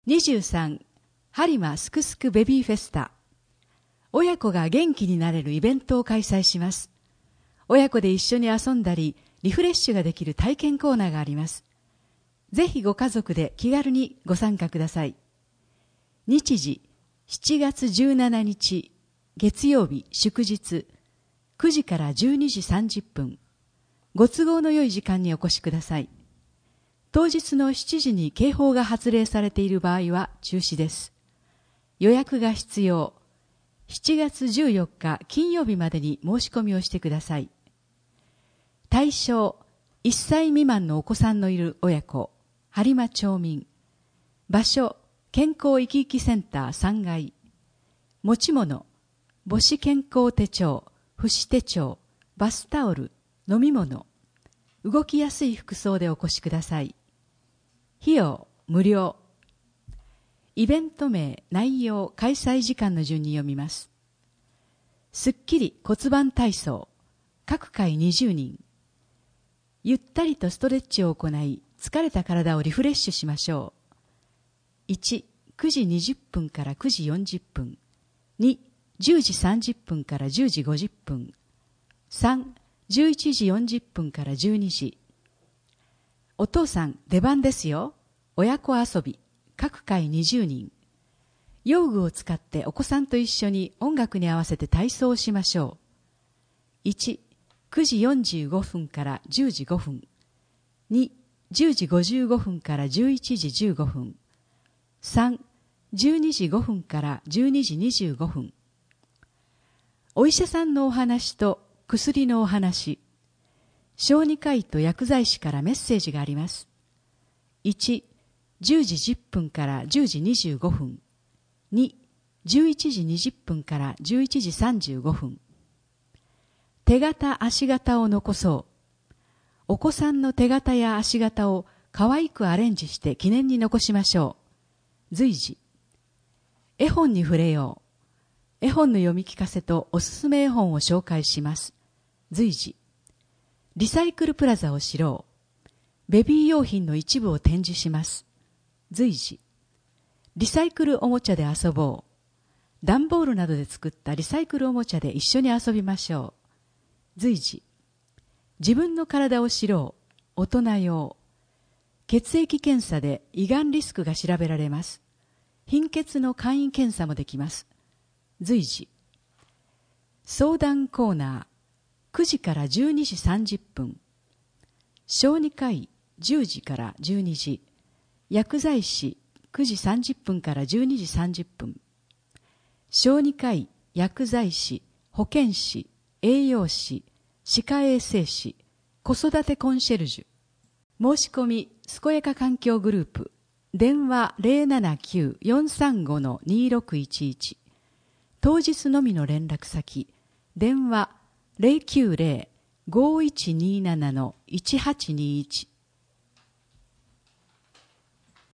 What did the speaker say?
23播磨すくすくベビーフェスタ。親子が元気になれるイベントを開催します。親子で一緒に遊んだりリフレッシュができる体験コーナーがあります。ぜひご家族で気軽にご参加ください。日時7月17日月曜日祝日、9時から12時30分。ご都合の良い時間にお越しください。当日の7時に警報が発令されている場合は中止です。予約が必要。7月14日金曜日までに申し込みをしてください。対象、1歳未満のお子さんのいる親子、播磨町民。場所、健康いきいきセンター3階。持ち物、母子健康手帳、父子手帳、バスタオル、飲み物。動きやすい服装でお越しください。費用、無料。イベント名、内容、開催時間の順に読みます。すっきり骨盤体操、各回20人。ゆったりとストレッチを行い、疲れた体をリフレッシュしましょう。1、9時20分から9時40分。2、10時30分から10時50分。3、11時40分から12時。お父さん、出番ですよ。親子遊び、各回20人。用具を使ってお子さんと一緒に音楽に合わせて体操をしましょう。1、9時45分から10時5分。2、10時55分から11時15分。3、12時5分から12時25分。お医者さんのお話と薬のお話。小児科医と薬剤師からメッセージがあります。1、10時10分から10時25分。2、11時20分から11時35分。手形足形を残そう。お子さんの手形や足形を可愛くアレンジして記念に残しましょう。随時。絵本に触れよう。絵本の読み聞かせとおすすめ絵本を紹介します。随時。リサイクルプラザを知ろう。ベビー用品の一部を展示します。随時。リサイクルおもちゃで遊ぼう。段ボールなどで作ったリサイクルおもちゃで一緒に遊びましょう。随時。自分の体を知ろう。大人用。血液検査で胃がんリスクが調べられます。貧血の簡易検査もできます。随時。相談コーナー、9時から12時30分。小児科医、10時から12時。薬剤師、9時30分から12時30分。小児科医、薬剤師、保健師、栄養士、歯科衛生士、子育てコンシェルジュ。申し込み、健やか環境グループ。電話 079-435-2611。当日のみの連絡先。電話 090-5127-1821。